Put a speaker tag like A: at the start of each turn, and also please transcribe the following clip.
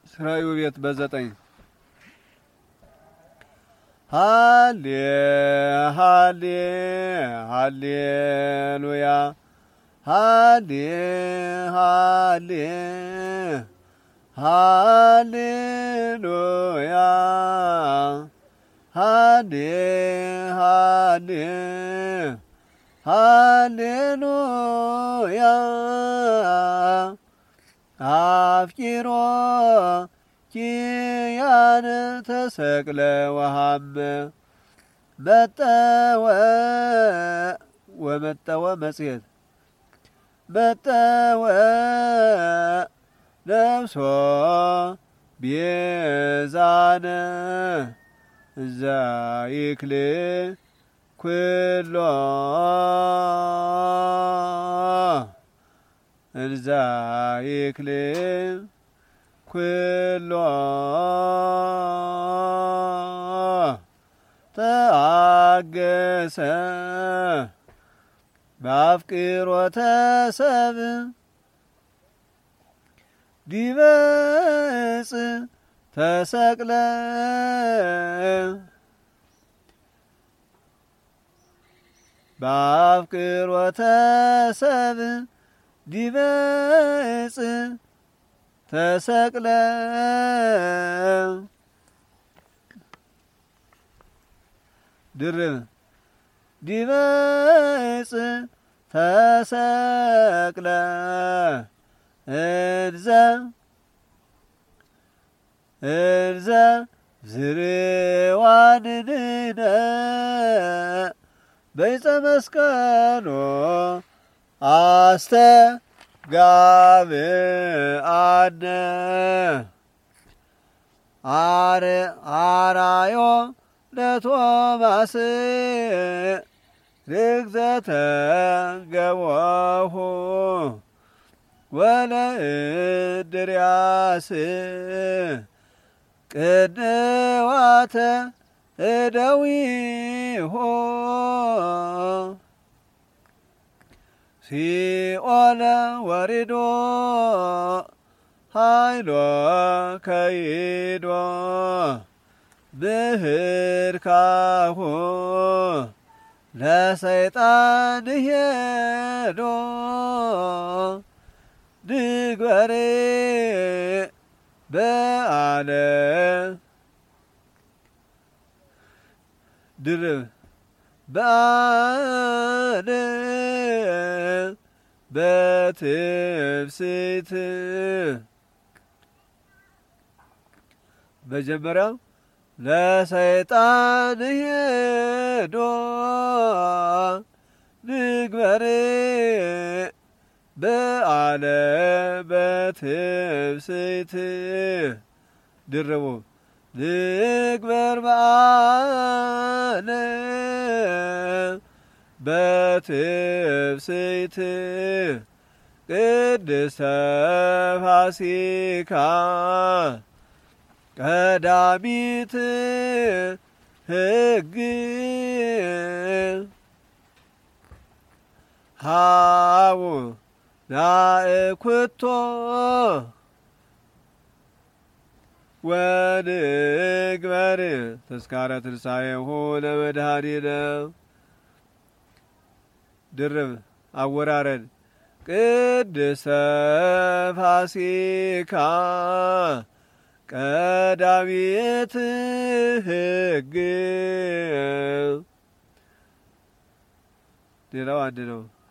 A: ስራዩ ቤት በዘጠኝ ሃሌ ሃሌ ሃሌሉያ ሃሌ ሃሌ ሃሌሉያ ሃሌ ሃሌ ሃሌሉያ አፍቂሮ ኪያነ ተሰቅለ ወሃመ መጠወ ወመጠወ መጽሔት መጠወ ነፍሶ ቤዛነ ዛይክል ኩሎ እንዛይክል ኩሎ ተአገሰ በአፍቅሮተ ሰብእ ዲበ ዕፅ ተሰቅለ በአፍቅሮተ ሰብእ ዲበ ዕፅ ተሰቅለ ድርብ ዲበ ዕፅ ተሰቅለ እንዘ ዝርዋንንነ በዕፀ መስቀሎ አስተጋብአነ አራዮ ለቶማስ ርግዘተ ገቦሁ ወለእንድርያስ ቅንዋተ እደዊሆ ሲኦለ ወሪዶ ኃይሎ ከይዶ ምህርካሁ ለሰይጣን ሄዶ ንግበሬ በአለ ድርብ በአለ በትፍስት መጀመሪያው ለሰይጣን ሄዶ ንግበሬ በአለ በትፍስት ድርቡ ንግበር በአለ በትፍስት ቅድስተ ፋሲካ ቀዳሚት ሕግ ሃቡ ናእኩቶ ወንግበር ተስካረ ትንሣኤሁ ለመድኃኒነ ድርብ አወራረድ ቅድስተ ፋሲካ ቀዳሚት ሕግ ሌላው አንድ ነው።